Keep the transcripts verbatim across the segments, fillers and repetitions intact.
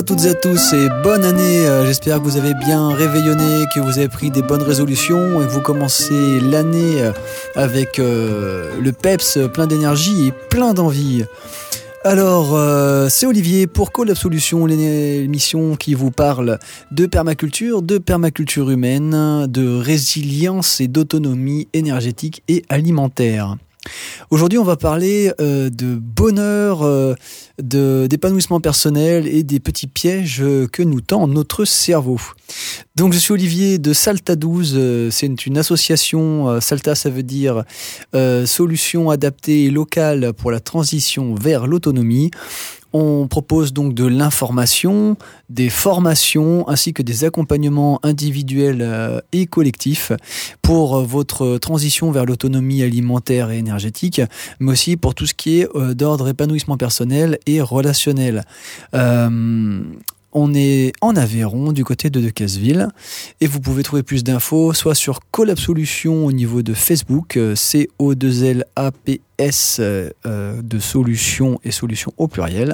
toutes et à tous et bonne année. J'espère que vous avez bien réveillonné, que vous avez pris des bonnes résolutions et que vous commencez l'année avec euh, le peps, plein d'énergie et plein d'envie. Alors, euh, c'est Olivier pour Call Up Solutions, l'émission qui vous parle de permaculture, de permaculture humaine, de résilience et d'autonomie énergétique et alimentaire. Aujourd'hui, on va parler euh, de bonheur, euh, de, d'épanouissement personnel et des petits pièges que nous tend notre cerveau. Donc, je suis Olivier de Salta douze. Euh, c'est une association. Euh, Salta, ça veut dire euh, solutions adaptées et locales pour la transition vers l'autonomie. On propose donc de l'information, des formations ainsi que des accompagnements individuels et collectifs pour votre transition vers l'autonomie alimentaire et énergétique, mais aussi pour tout ce qui est d'ordre épanouissement personnel et relationnel. Euh, On est en Aveyron, du côté de Decazeville, et vous pouvez trouver plus d'infos soit sur Call Up Solutions au niveau de Facebook, C O deux L A P S euh, de solutions et solutions au pluriel,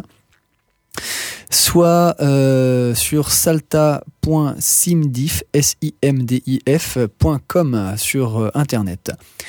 soit euh, sur salta point simdif, S I M D I F point com sur euh, Internet.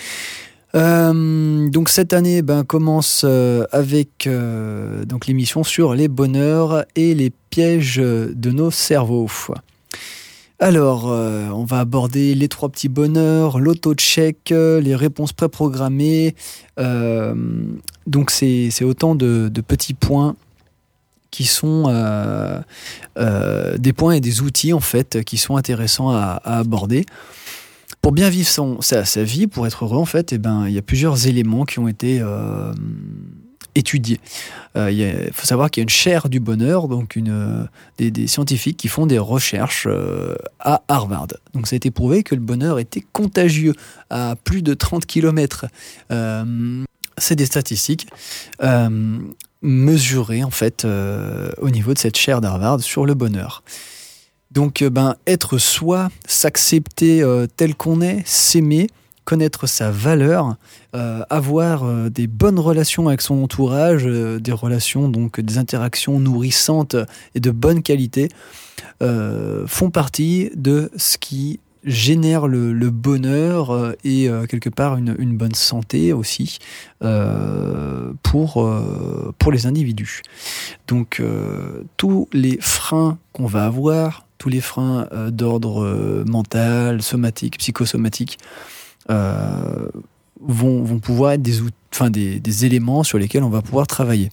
Euh, donc cette année ben, commence euh, avec euh, donc l'émission sur les bonheurs et les pièges de nos cerveaux. Alors, euh, on va aborder les trois petits bonheurs, l'auto-check, les réponses préprogrammées. Euh, donc c'est, c'est autant de, de petits points qui sont euh, euh, des points et des outils en fait qui sont intéressants à, à aborder. Pour bien vivre son, sa, sa vie, pour être heureux, en fait, eh ben, il y a plusieurs éléments qui ont été euh, étudiés. Euh, il faut savoir qu'il y a une chaire du bonheur, donc une, euh, des, des scientifiques qui font des recherches euh, à Harvard. Donc ça a été prouvé que le bonheur était contagieux à plus de trente kilomètres. Euh, c'est des statistiques euh, mesurées, en fait, euh, au niveau de cette chaire d'Harvard sur le bonheur. Donc, ben, être soi, s'accepter euh, tel qu'on est, s'aimer, connaître sa valeur, euh, avoir euh, des bonnes relations avec son entourage, euh, des relations, donc des interactions nourrissantes et de bonne qualité, euh, font partie de ce qui génère le, le bonheur euh, et euh, quelque part une, une bonne santé aussi euh, pour, euh, pour les individus. Donc, euh, tous les freins qu'on va avoir, tous les freins euh, d'ordre euh, mental, somatique, psychosomatique, euh, vont, vont pouvoir être des, out- enfin, des, des éléments sur lesquels on va pouvoir travailler.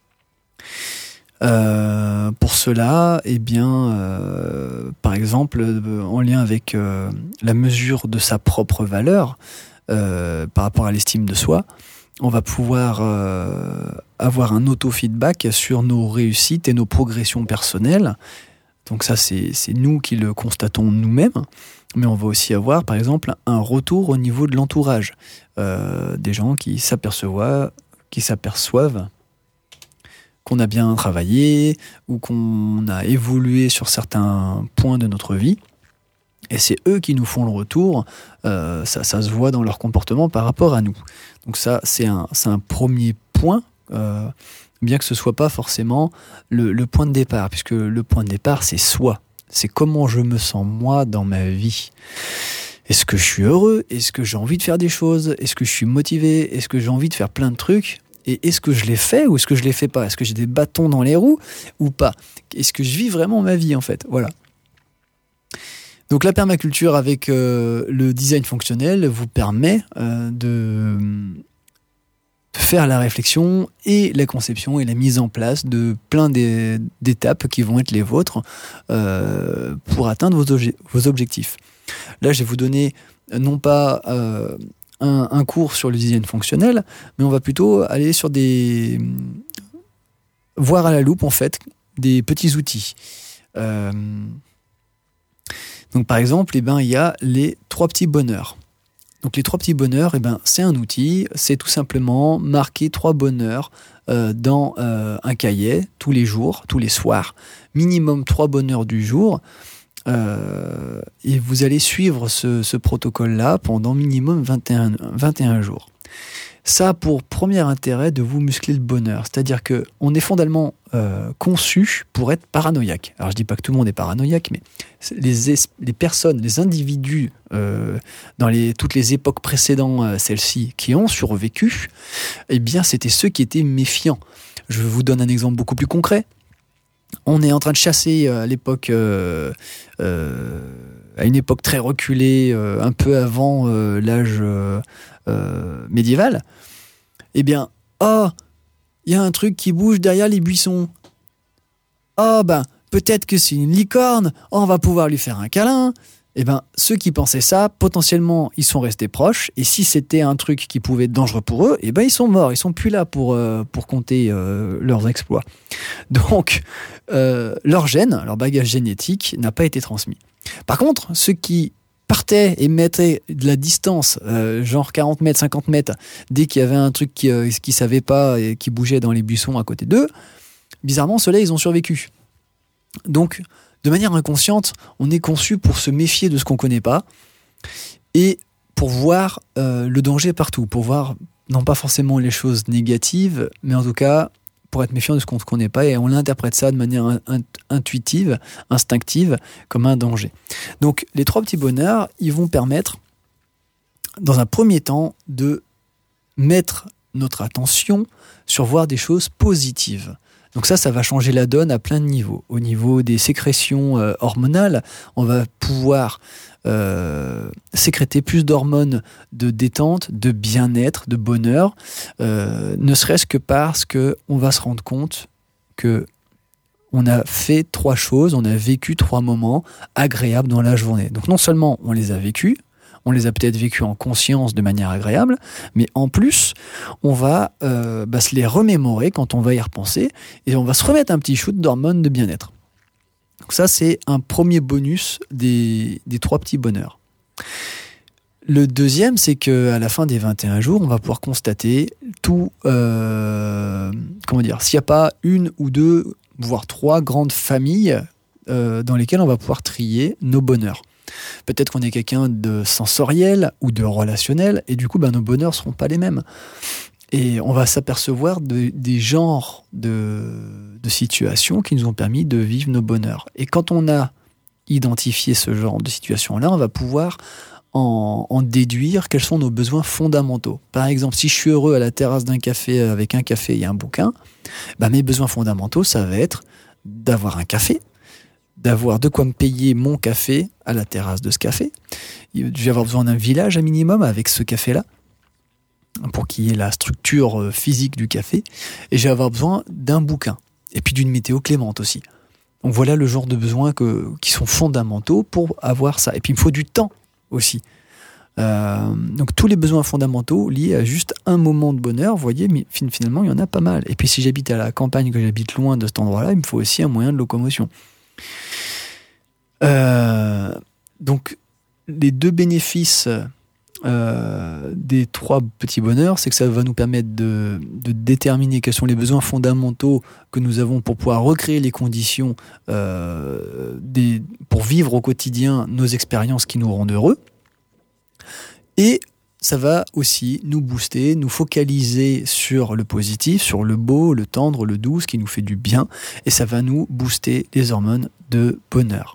Euh, pour cela, eh bien, euh, par exemple, euh, en lien avec euh, la mesure de sa propre valeur euh, par rapport à l'estime de soi, on va pouvoir euh, avoir un auto-feedback sur nos réussites et nos progressions personnelles. Donc ça, c'est, c'est nous qui le constatons nous-mêmes, mais on va aussi avoir, par exemple, un retour au niveau de l'entourage. Euh, des gens qui s'aperçoivent, qui s'aperçoivent qu'on a bien travaillé ou qu'on a évolué sur certains points de notre vie. Et c'est eux qui nous font le retour. Euh, ça, ça se voit dans leur comportement par rapport à nous. Donc ça, c'est un, c'est un premier point, euh, bien que ce ne soit pas forcément le, le point de départ, puisque le point de départ, c'est soi. C'est comment je me sens moi dans ma vie. Est-ce que je suis heureux ? Est-ce que j'ai envie de faire des choses ? Est-ce que je suis motivé ? Est-ce que j'ai envie de faire plein de trucs ? Et est-ce que je les fais ou est-ce que je les fais pas ? Est-ce que j'ai des bâtons dans les roues ou pas ? Est-ce que je vis vraiment ma vie en fait ? Voilà. Donc la permaculture avec euh, le design fonctionnel vous permet euh, de faire la réflexion et la conception et la mise en place de plein des, d'étapes qui vont être les vôtres euh, pour atteindre vos, obje- vos objectifs. Là, je vais vous donner non pas euh, un, un cours sur le design fonctionnel, mais on va plutôt aller sur des... voir à la loupe, en fait, des petits outils. Euh, donc, par exemple, eh ben, il y a les trois petits bonheurs. Donc, les trois petits bonheurs, eh ben, c'est un outil, c'est tout simplement marquer trois bonheurs euh, dans euh, un cahier, tous les jours, tous les soirs, minimum trois bonheurs du jour, euh, et vous allez suivre ce, ce protocole-là pendant minimum vingt et un, vingt et un jours. ça a pour premier intérêt de vous muscler le bonheur. C'est-à-dire qu'on est fondamentalement euh, conçu pour être paranoïaque. Alors je dis pas que tout le monde est paranoïaque, mais les, es- les personnes, les individus euh, dans les, toutes les époques précédentes, euh, celles-ci, qui ont survécu, eh bien c'était ceux qui étaient méfiants. Je vous donne un exemple beaucoup plus concret. On est en train de chasser à l'époque, euh, euh, à une époque très reculée, euh, un peu avant euh, l'âge euh, euh, médiéval. Eh bien, oh, il y a un truc qui bouge derrière les buissons. Oh, ben, peut-être que c'est une licorne. Oh, on va pouvoir lui faire un câlin. Eh ben, ceux qui pensaient ça, potentiellement, ils sont restés proches. Et si c'était un truc qui pouvait être dangereux pour eux, eh ben, ils sont morts. Ils sont plus là pour, euh, pour compter euh, leurs exploits. Donc, euh, leur gène, leur bagage génétique n'a pas été transmis. Par contre, ceux qui partaient et mettaient de la distance, euh, genre quarante mètres, cinquante mètres, dès qu'il y avait un truc qu'ils euh, ne savaient pas et qui bougeait dans les buissons à côté d'eux, bizarrement, ceux-là, ils ont survécu. Donc, de manière inconsciente, on est conçu pour se méfier de ce qu'on ne connaît pas et pour voir euh, le danger partout, pour voir non pas forcément les choses négatives, mais en tout cas pour être méfiant de ce qu'on ne connaît pas, et on interprète ça de manière in- in- intuitive, instinctive, comme un danger. Donc les trois petits bonheurs, ils vont permettre, dans un premier temps, de mettre notre attention sur voir des choses positives. Donc ça, ça va changer la donne à plein de niveaux. Au niveau des sécrétions euh, hormonales, on va pouvoir euh, sécréter plus d'hormones de détente, de bien-être, de bonheur, euh, ne serait-ce que parce qu'on va se rendre compte que on a fait trois choses, on a vécu trois moments agréables dans la journée. Donc non seulement on les a vécus, on les a peut-être vécus en conscience de manière agréable, mais en plus, on va euh, bah, se les remémorer quand on va y repenser, et on va se remettre un petit shoot d'hormones de bien-être. Donc ça, c'est un premier bonus des, des trois petits bonheurs. Le deuxième, c'est qu'à la fin des vingt et un jours, on va pouvoir constater tout, euh, comment dire, s'il n'y a pas une ou deux, voire trois grandes familles euh, dans lesquelles on va pouvoir trier nos bonheurs. Peut-être qu'on est quelqu'un de sensoriel ou de relationnel, et du coup, ben, nos bonheurs ne seront pas les mêmes. Et on va s'apercevoir de, des genres de, de situations qui nous ont permis de vivre nos bonheurs. Et quand on a identifié ce genre de situation-là, on va pouvoir en, en déduire quels sont nos besoins fondamentaux. Par exemple, si je suis heureux à la terrasse d'un café avec un café et un bouquin, ben, mes besoins fondamentaux, ça va être d'avoir un café, d'avoir de quoi me payer mon café à la terrasse de ce café. Je vais avoir besoin d'un village à minimum avec ce café-là, pour qu'il y ait la structure physique du café. Et je vais avoir besoin d'un bouquin. Et puis d'une météo clémente aussi. Donc voilà le genre de besoins que, qui sont fondamentaux pour avoir ça. Et puis il me faut du temps aussi. Euh, donc tous les besoins fondamentaux liés à juste un moment de bonheur, vous voyez, mais finalement il y en a pas mal. Et puis si j'habite à la campagne, que j'habite loin de cet endroit-là, il me faut aussi un moyen de locomotion. Euh, donc les deux bénéfices euh, des trois petits bonheurs, c'est que ça va nous permettre de, de déterminer quels sont les besoins fondamentaux que nous avons pour pouvoir recréer les conditions euh, des, pour vivre au quotidien nos expériences qui nous rendent heureux, et ça va aussi nous booster, nous focaliser sur le positif, sur le beau, le tendre, le doux, ce qui nous fait du bien, et ça va nous booster les hormones de bonheur.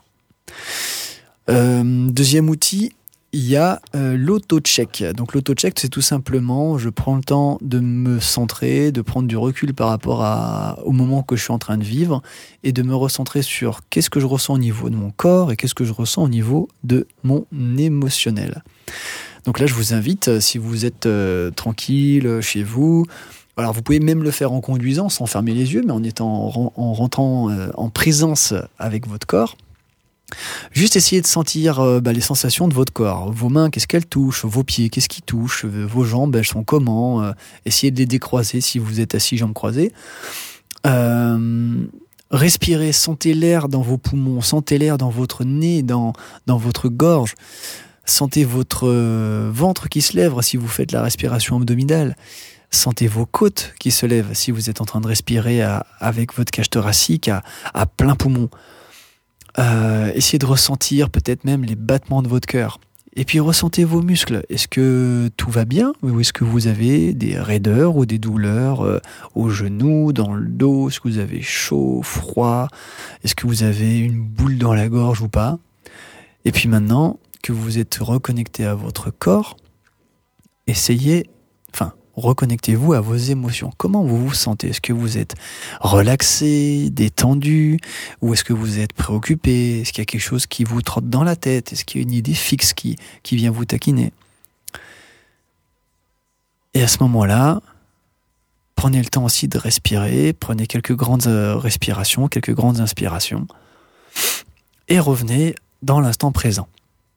Euh, deuxième outil, il y a euh, l'auto-check. Donc l'auto-check, c'est tout simplement, je prends le temps de me centrer, de prendre du recul par rapport à, au moment que je suis en train de vivre, et de me recentrer sur qu'est-ce que je ressens au niveau de mon corps et qu'est-ce que je ressens au niveau de mon émotionnel. Donc là, je vous invite, si vous êtes euh, tranquille chez vous, alors vous pouvez même le faire en conduisant, sans fermer les yeux, mais en étant en, en rentrant euh, en présence avec votre corps. Juste essayer de sentir euh, bah, les sensations de votre corps. Vos mains, qu'est-ce qu'elles touchent? Vos pieds, qu'est-ce qu'ils touchent? Vos jambes, elles sont comment? euh, Essayez de les décroiser si vous êtes assis, jambes croisées. Euh, respirez, sentez l'air dans vos poumons, sentez l'air dans votre nez, dans, dans votre gorge. Sentez votre euh, ventre qui se lève si vous faites la respiration abdominale. Sentez vos côtes qui se lèvent si vous êtes en train de respirer à, avec votre cage thoracique à, à plein poumon. Euh, essayez de ressentir peut-être même les battements de votre cœur. Et puis ressentez vos muscles. Est-ce que tout va bien ou est-ce que vous avez des raideurs ou des douleurs euh, aux genoux, dans le dos? Est-ce que vous avez chaud, froid? Est-ce que vous avez une boule dans la gorge ou pas? Et puis maintenant que vous êtes reconnecté à votre corps, essayez, enfin, reconnectez-vous à vos émotions. Comment vous vous sentez? Est-ce que vous êtes relaxé, détendu? Ou est-ce que vous êtes préoccupé? Est-ce qu'il y a quelque chose qui vous trotte dans la tête? Est-ce qu'il y a une idée fixe qui, qui vient vous taquiner? Et à ce moment-là, prenez le temps aussi de respirer. Prenez quelques grandes respirations, quelques grandes inspirations. Et revenez dans l'instant présent.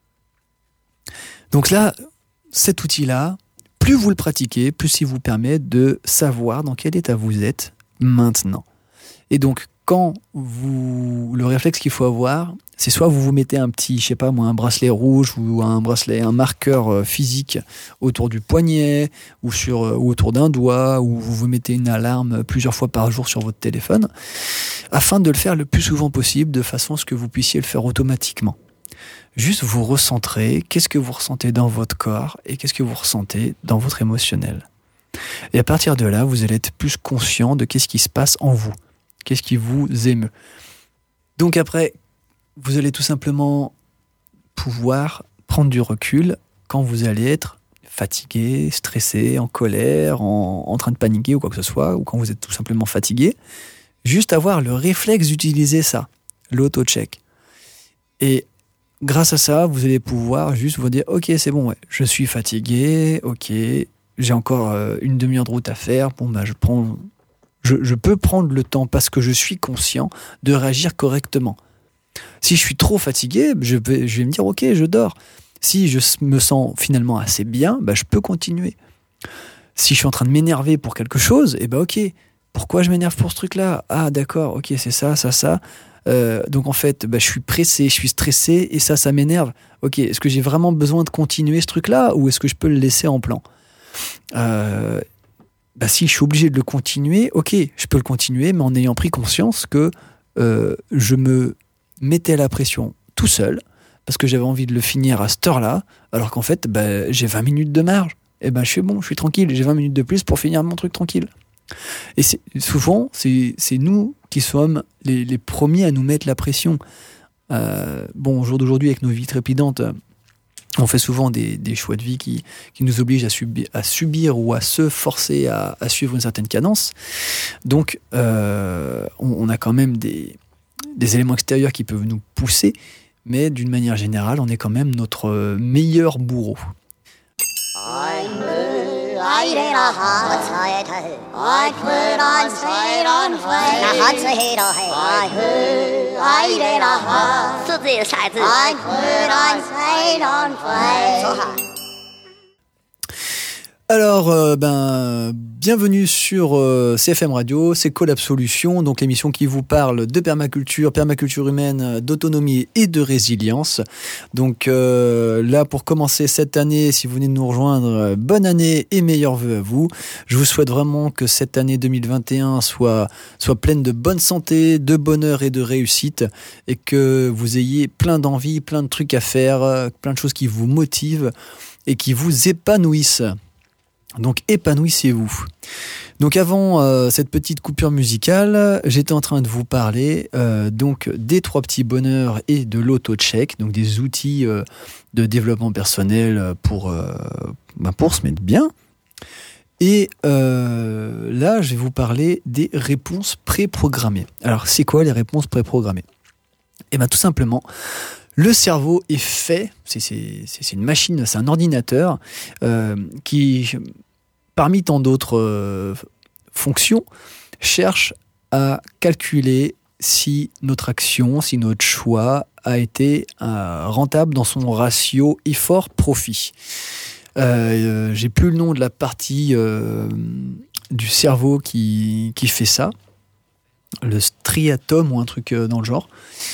Donc là, cet outil-là, plus vous le pratiquez, plus il vous permet de savoir dans quel état vous êtes maintenant. Et donc, quand vous, le réflexe qu'il faut avoir, c'est soit vous vous mettez un petit, je sais pas moi, un bracelet rouge ou un bracelet, un marqueur physique autour du poignet ou sur ou autour d'un doigt, ou vous vous mettez une alarme plusieurs fois par jour sur votre téléphone, afin de le faire le plus souvent possible, de façon à ce que vous puissiez le faire automatiquement. Juste vous recentrer, qu'est-ce que vous ressentez dans votre corps et qu'est-ce que vous ressentez dans votre émotionnel. Et à partir de là, vous allez être plus conscient de qu'est-ce qui se passe en vous, qu'est-ce qui vous émeut. Donc après, vous allez tout simplement pouvoir prendre du recul quand vous allez être fatigué, stressé, en colère, en, en train de paniquer ou quoi que ce soit, ou quand vous êtes tout simplement fatigué, juste avoir le réflexe d'utiliser ça, l'auto-check. Et grâce à ça, vous allez pouvoir juste vous dire « Ok, c'est bon, ouais, je suis fatigué, ok, j'ai encore euh, une demi-heure de route à faire, bon, bah, je, prends, je, je peux prendre le temps parce que je suis conscient de réagir correctement. Si je suis trop fatigué, je vais, je vais me dire « Ok, je dors. » Si je me sens finalement assez bien, bah, je peux continuer. Si je suis en train de m'énerver pour quelque chose, eh ben ok, pourquoi je m'énerve pour ce truc-là? Ah d'accord, ok, c'est ça, ça, ça. Euh, donc en fait, bah, je suis pressé, je suis stressé et ça, ça m'énerve. Ok, est-ce que j'ai vraiment besoin de continuer ce truc-là ou est-ce que je peux le laisser en plan? euh, bah, Si je suis obligé de le continuer, ok, je peux le continuer, mais en ayant pris conscience que euh, je me mettais la pression tout seul parce que j'avais envie de le finir à cette heure-là, alors qu'en fait, bah, j'ai vingt minutes de marge. Et ben, je suis bon, je suis tranquille, j'ai vingt minutes de plus pour finir mon truc tranquille. Et c'est, souvent, c'est, c'est nous qui sommes les, les premiers à nous mettre la pression. Euh, bon, au jour d'aujourd'hui, avec nos vies trépidantes, on fait souvent des, des choix de vie qui, qui nous obligent à subir, à subir ou à se forcer à, à suivre une certaine cadence. Donc, euh, on, on a quand même des, des éléments extérieurs qui peuvent nous pousser, mais d'une manière générale, on est quand même notre meilleur bourreau. I did a hot side, I put on straight on fire. A hot side, I heard, I did a hot. 是这个骰子。I put on straight on fire. Alors, euh, ben, bienvenue sur euh, C F M Radio, c'est Collab Solutions, donc l'émission qui vous parle de permaculture, permaculture humaine, d'autonomie et de résilience. Donc euh, là, pour commencer cette année, si vous venez de nous rejoindre, bonne année et meilleurs vœux à vous. Je vous souhaite vraiment que cette année deux mille vingt et un soit, soit pleine de bonne santé, de bonheur et de réussite, et que vous ayez plein d'envie, plein de trucs à faire, plein de choses qui vous motivent et qui vous épanouissent. Donc épanouissez-vous. Donc avant euh, cette petite coupure musicale, j'étais en train de vous parler euh, donc des trois petits bonheurs et de l'auto-check, donc des outils euh, de développement personnel pour, euh, bah pour se mettre bien. Et euh, là, je vais vous parler des réponses préprogrammées. Alors, c'est quoi les réponses préprogrammées? Eh bien, tout simplement, le cerveau est fait, c'est, c'est, c'est une machine, c'est un ordinateur euh, qui, parmi tant d'autres euh, fonctions, cherche à calculer si notre action, si notre choix a été euh, rentable dans son ratio effort-profit. Euh, j'ai plus le nom de la partie euh, du cerveau qui, qui fait ça, le striatum ou un truc euh, dans le genre.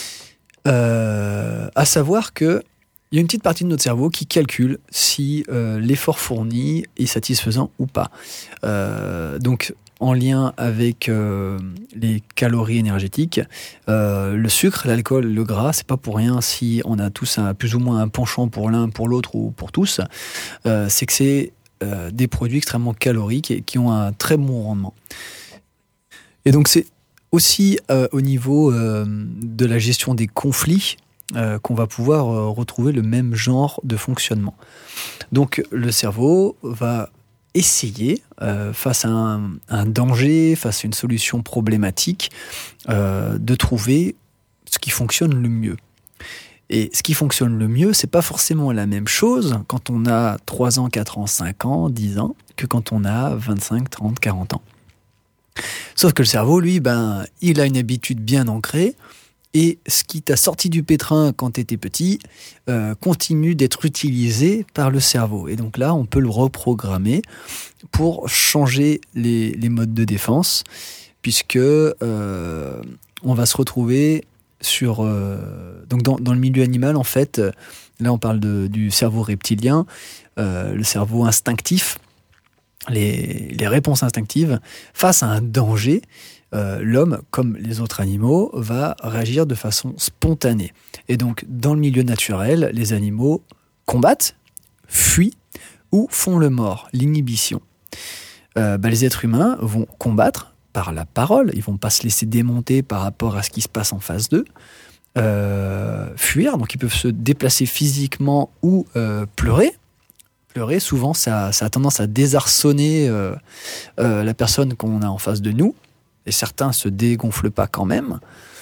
Euh, à savoir que il y a une petite partie de notre cerveau qui calcule si euh, l'effort fourni est satisfaisant ou pas. Euh, donc, en lien avec euh, les calories énergétiques. Euh, le sucre, l'alcool, le gras, c'est pas pour rien si on a tous un, plus ou moins un penchant pour l'un, pour l'autre ou pour tous. Euh, c'est que c'est euh, des produits extrêmement caloriques et qui ont un très bon rendement. Et donc c'est aussi euh, au niveau euh, de la gestion des conflits euh, qu'on va pouvoir euh, retrouver le même genre de fonctionnement. Donc le cerveau va essayer, euh, face à un, un danger, face à une solution problématique, euh, de trouver ce qui fonctionne le mieux. Et ce qui fonctionne le mieux, c'est pas forcément la même chose quand on a trois ans, quatre ans, cinq ans, dix ans, que quand on a vingt-cinq, trente, quarante ans. Sauf que le cerveau, lui, ben, il a une habitude bien ancrée, et ce qui t'a sorti du pétrin quand tu étais petit euh, continue d'être utilisé par le cerveau. Et donc là, on peut le reprogrammer pour changer les, les modes de défense, puisque euh, on va se retrouver sur... Euh, donc dans, dans le milieu animal, en fait, là on parle de, du cerveau reptilien, euh, le cerveau instinctif, les, les réponses instinctives face à un danger. Euh, l'homme, comme les autres animaux, va réagir de façon spontanée. Et donc, dans le milieu naturel, les animaux combattent, fuient ou font le mort, l'inhibition. Euh, bah, les êtres humains vont combattre par la parole, ils ne vont pas se laisser démonter par rapport à ce qui se passe en face d'eux, euh, fuir, donc ils peuvent se déplacer physiquement ou euh, pleurer. Pleurer, souvent, ça, ça a tendance à désarçonner euh, euh, la personne qu'on a en face de nous. Et certains se dégonflent pas quand même.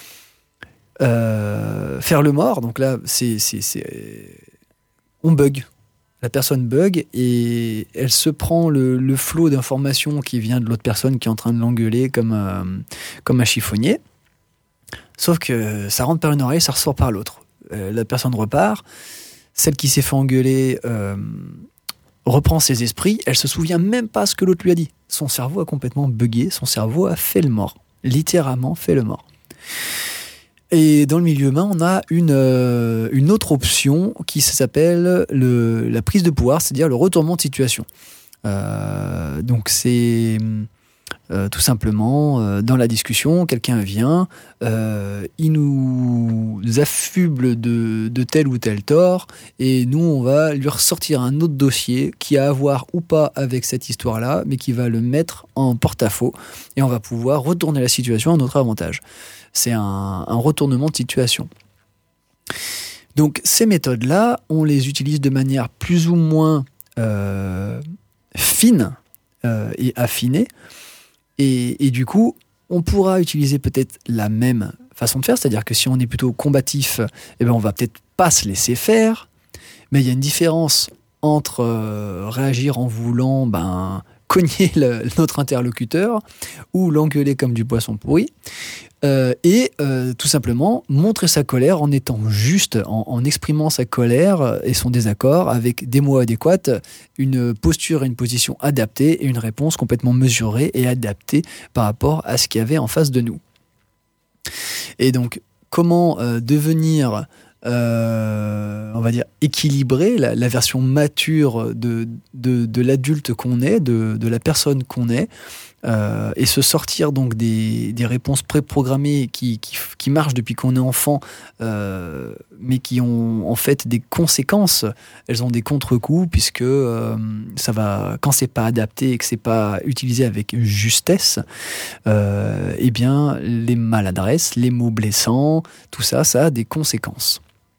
Euh, faire le mort, donc là, c'est, c'est, c'est... on bug. La personne bug et elle se prend le, le flot d'informations qui vient de l'autre personne qui est en train de l'engueuler comme, euh, comme un chiffonnier. Sauf que ça rentre par une oreille, ça ressort par l'autre. Euh, la personne repart. Celle qui s'est fait engueuler euh, reprend ses esprits. Elle se souvient même pas ce que l'autre lui a dit. Son cerveau a complètement buggé, son cerveau a fait le mort, littéralement fait le mort. Et dans le milieu humain, on a une, euh, une autre option qui s'appelle le, la prise de pouvoir, c'est-à-dire le retournement de situation. Euh, donc c'est euh, tout simplement, euh, dans la discussion, quelqu'un vient, euh, il nous affuble de, de tel ou tel tort, et nous, on va lui ressortir un autre dossier qui a à voir ou pas avec cette histoire-là, mais qui va le mettre en porte-à-faux, et on va pouvoir retourner la situation à notre avantage. C'est un, un retournement de situation. Donc ces méthodes-là, on les utilise de manière plus ou moins euh, fine euh, et affinée, et, et du coup, on pourra utiliser peut-être la même façon de faire, c'est-à-dire que si on est plutôt combatif, eh ben on va peut-être pas se laisser faire, mais il y a une différence entre euh, réagir en voulant ben, cogner le, notre interlocuteur ou l'engueuler comme du poisson pourri, euh, et euh, tout simplement montrer sa colère en étant juste, en, en exprimant sa colère et son désaccord avec des mots adéquats, une posture et une position adaptée et une réponse complètement mesurée et adaptée par rapport à ce qu'il y avait en face de nous. Et donc, comment euh, devenir, euh, on va dire, équilibré, la, la version mature de, de, de l'adulte qu'on est, de, de la personne qu'on est, euh, et se sortir donc des, des réponses préprogrammées qui, qui, qui marchent depuis qu'on est enfant, euh, mais qui ont en fait des conséquences. Elles ont des contre-coups puisque euh, ça va, quand c'est pas adapté et que c'est pas utilisé avec justesse, euh, eh bien les maladresses, les mots blessants, tout ça, ça a des conséquences.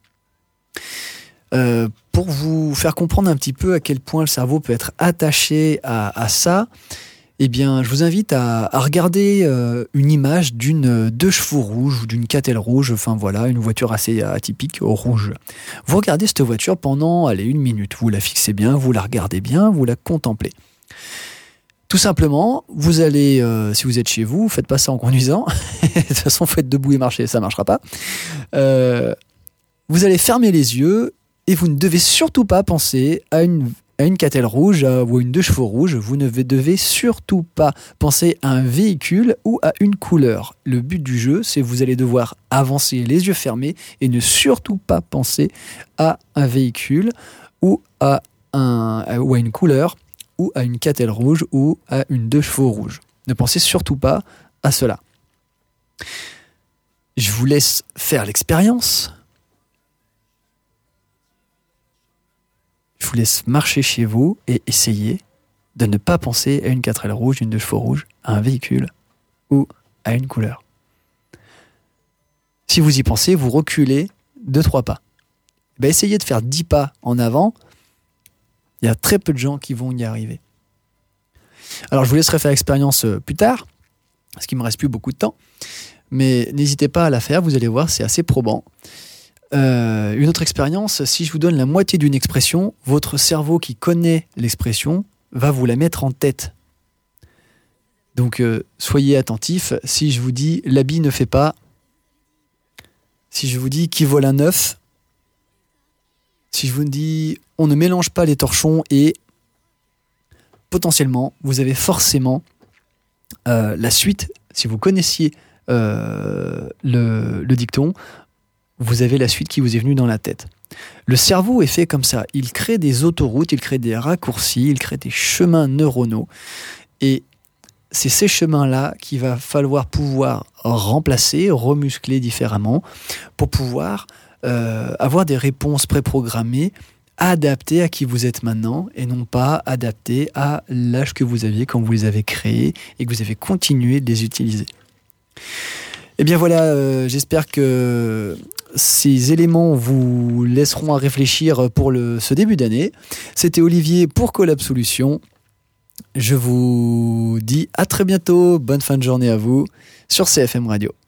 Euh, pour vous faire comprendre un petit peu à quel point le cerveau peut être attaché à, à ça, eh bien, je vous invite à, à regarder euh, une image d'une deux chevaux rouges ou d'une catelle rouge, enfin voilà, une voiture assez atypique, au rouge. Vous regardez cette voiture pendant, allez, une minute, vous la fixez bien, vous la regardez bien, vous la contemplez. Tout simplement, vous allez, euh, si vous êtes chez vous, faites pas ça en conduisant, de toute façon, faites debout et marchez, ça marchera pas. Euh, vous allez fermer les yeux et vous ne devez surtout pas penser à une à une catelle rouge à, ou à une deux chevaux rouge, vous ne devez surtout pas penser à un véhicule ou à une couleur. Le but du jeu, c'est que vous allez devoir avancer les yeux fermés et ne surtout pas penser à un véhicule ou à, un, ou à une couleur ou à une catelle rouge ou à une deux chevaux rouge. Ne pensez surtout pas à cela. Je vous laisse faire l'expérience. Je vous laisse marcher chez vous et essayer de ne pas penser à une quatre ailes rouge, une deux chevaux rouge, à un véhicule ou à une couleur. Si vous y pensez, vous reculez deux trois pas. Ben, essayez de faire dix pas en avant. Il y a très peu de gens qui vont y arriver. Alors, je vous laisserai faire l'expérience plus tard, parce qu'il ne me reste plus beaucoup de temps. Mais n'hésitez pas à la faire, vous allez voir, c'est assez probant. Euh, une autre expérience, si je vous donne la moitié d'une expression, votre cerveau qui connaît l'expression va vous la mettre en tête. Donc, euh, soyez attentifs. Si je vous dis « l'habit ne fait pas », si je vous dis « qui vole un œuf », si je vous dis « on ne mélange pas les torchons » et potentiellement, vous avez forcément euh, la suite. Si vous connaissiez euh, le, le dicton, vous avez la suite qui vous est venue dans la tête. Le cerveau est fait comme ça. Il crée des autoroutes, il crée des raccourcis, il crée des chemins neuronaux. Et c'est ces chemins-là qu'il va falloir pouvoir remplacer, remuscler différemment pour pouvoir euh, avoir des réponses préprogrammées adaptées à qui vous êtes maintenant et non pas adaptées à l'âge que vous aviez quand vous les avez créés et que vous avez continué de les utiliser. Eh bien voilà, euh, j'espère que ces éléments vous laisseront à réfléchir pour le, ce début d'année. C'était Olivier pour Collab Solutions. Je vous dis à très bientôt, bonne fin de journée à vous sur C F M Radio.